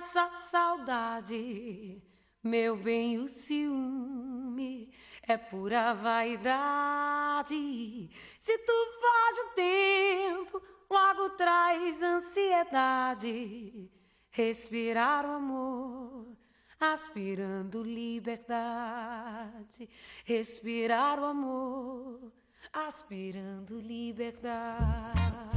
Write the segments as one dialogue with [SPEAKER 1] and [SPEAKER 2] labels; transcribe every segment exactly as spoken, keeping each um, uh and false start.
[SPEAKER 1] essa saudade, meu bem, o ciúme é pura vaidade. Se tu foge o tempo, logo traz ansiedade. Respirar o amor, aspirando liberdade. Respirar o amor, aspirando liberdade.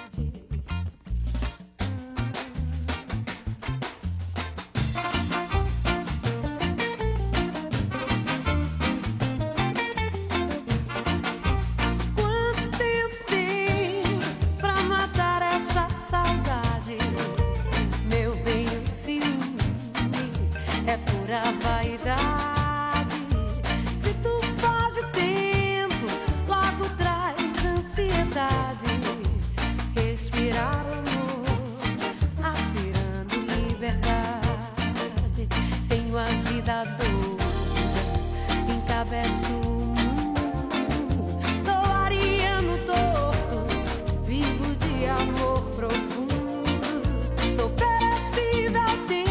[SPEAKER 1] Pura vaidade. Se tu foge o tempo, logo traz ansiedade. Respirar o amor, aspirando liberdade. Tenho a vida doida, encabeço o mundo. Sou ariano torto, vivo de amor profundo. Sou perecida ao tempo,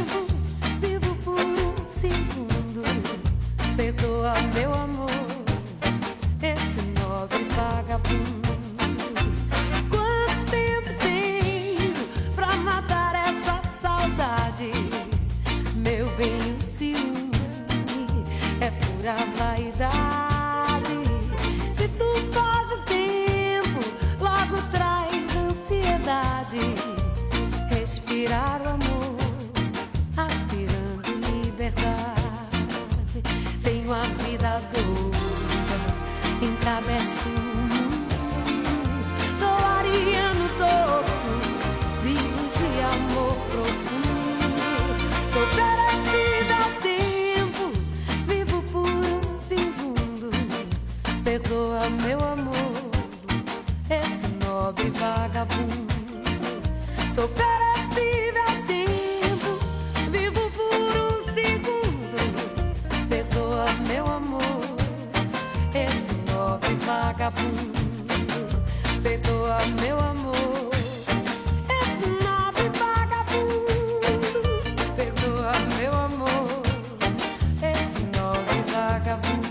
[SPEAKER 1] perdoa, meu amor, esse nobre vagabundo. Quanto tempo tenho pra matar essa saudade? Meu bem, o ciúme é pura vaidade. Se tu foge o tempo, logo traz ansiedade. Respirar o amor, aspirando liberdade. Tenho a vida doida, encabeço o mundo. Sou ariano torto, vivo de amor profundo. Sou perecida ao tempo, vivo por um segundo. Perdoa, meu amor, esse nobre vagabundo. Sou perecida ao tempo, vivo por um segundo. Perdoa, meu amor, esse nobre vagabundo. Perdoa, meu amor, esse nobre vagabundo. Perdoa, meu amor, esse nobre vagabundo.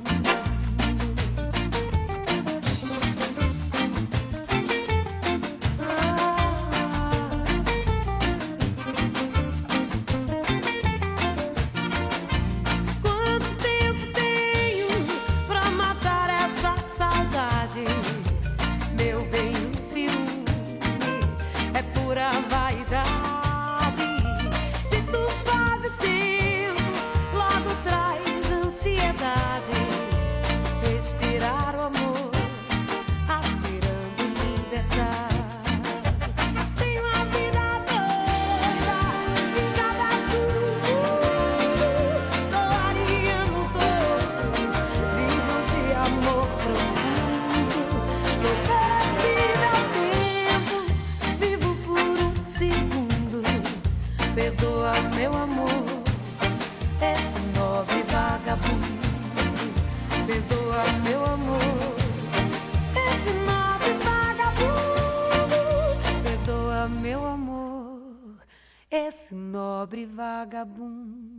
[SPEAKER 1] Meu bem, o ciúme é pura vaidade. Se tu faz o tempo, logo traz ansiedade. Respirar o amor, aspirando liberdade. Tenho a vida toda, encabeço o mundo. Sou ariano torto, vivo de amor profundo. Sou perdoa, meu amor, esse nobre vagabundo. Perdoa, meu amor, esse nobre vagabundo. Perdoa, meu amor, esse nobre vagabundo.